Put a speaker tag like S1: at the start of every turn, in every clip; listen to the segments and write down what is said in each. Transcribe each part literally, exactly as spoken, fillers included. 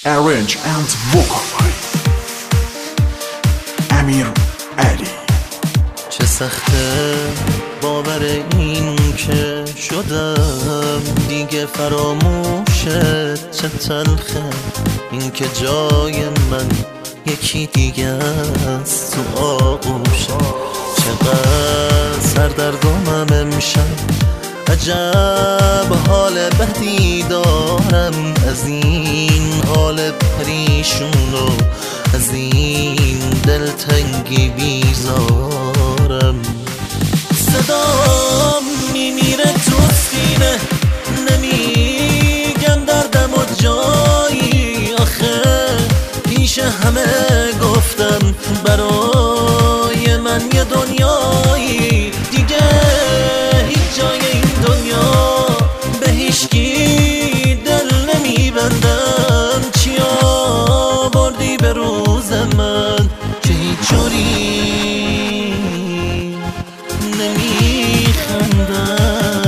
S1: Arrange and vocal امیر علی.
S2: چه سخته باور این که شدم دیگه فراموشت، چه تلخه این که جای من یکی دیگه است تو آغوشت. چقدر سردرگمم امشب، عجب حال بدی دارم، از این حال پریشون و از این دلتنگی بیزارم. صدام میمیره تو سینه، نمیگم دردم و جایی، آخه پیش همه گفتم برای من یه دنیایی دیگه، هیچ جای این دنیا به هیچکی دل نمیبندم. چی آوردی به روز من که هیچ جوری نمیخندم.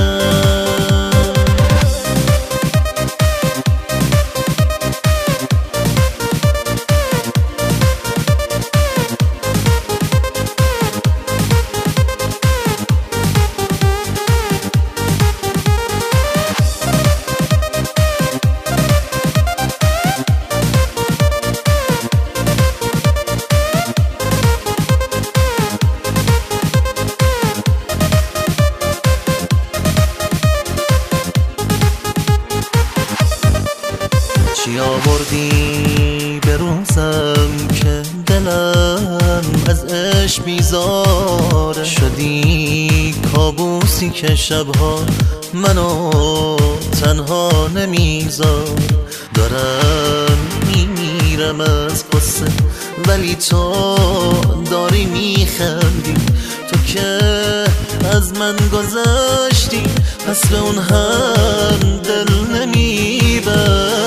S2: چی آوردی به روزم که دلم از عشق بیزاره، شدی کابوسی که شبها منو تنها نمیذار. دارم میمیرم از قصه ولی تو داری میخندی، تو که از من گذشتی پس به اون هم دل نمیبر.